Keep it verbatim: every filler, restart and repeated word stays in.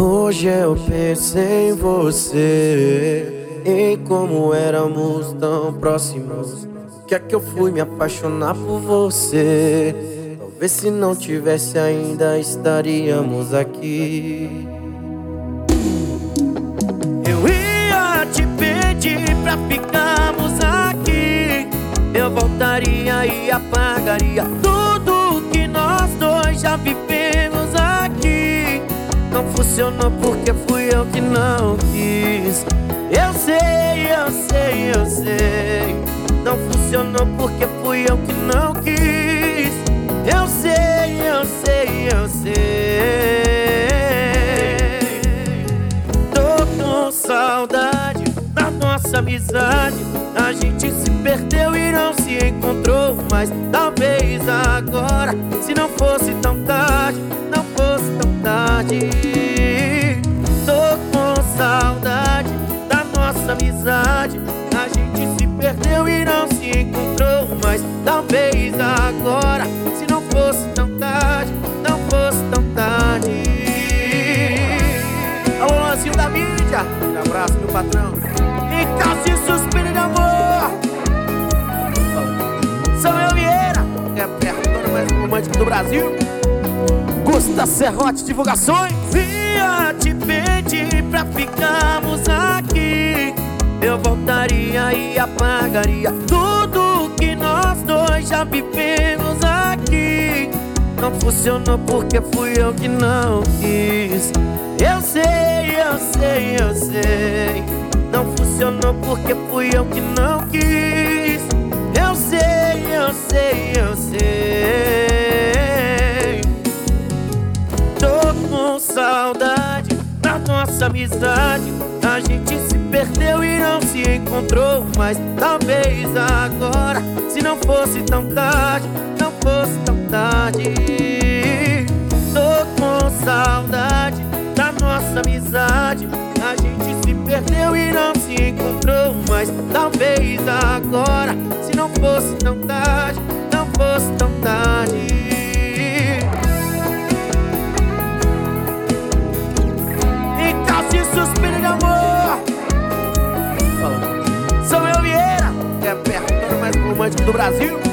Hoje eu penso em você, em como éramos tão próximos. Que é que eu fui me apaixonar por você? Talvez se não tivesse ainda estaríamos aqui. Eu ia te pedir pra ficarmos aqui. Eu voltaria e apagaria tudo que nós dois já vivemos aqui. Não funcionou porque fui eu que não quis. Eu sei, eu sei, eu sei. Não funcionou porque fui eu que não quis. Eu sei, eu sei, eu sei. Tô com saudade da nossa amizade. A gente se perdeu e não se encontrou mais. Talvez agora, se não fosse tão tarde, não fosse tão tarde. Tô com saudade da nossa amizade. A gente se perdeu e não se encontrou mais. Talvez agora, se não fosse tão tarde, não fosse tão tarde. Alô, Lancinho da mídia, um abraço, meu patrão. E caso suspiro de amor, Samuel Vieira, é a perna mais romântica do Brasil. Gusta Serrote Divulgações. Vinha te pedir pra ficarmos aqui. Eu voltaria e apagaria tudo que nós dois já vivemos aqui. Não funcionou porque fui eu que não quis. Eu sei, eu sei, eu sei. Não funcionou porque fui eu que não quis. Eu sei, eu sei, eu sei. Tô com saudade da nossa amizade. A gente se perdeu e não se encontrou mais. Talvez agora, se não fosse tão tarde, não fosse tão tarde. Tô com saudade da nossa amizade. A gente se perdeu e não se encontrou mais. Talvez agora, se não fosse tão tarde, não fosse tão tarde. E caso suspiro de amor, Samuel Vieira, que é a perna mais romântica do Brasil.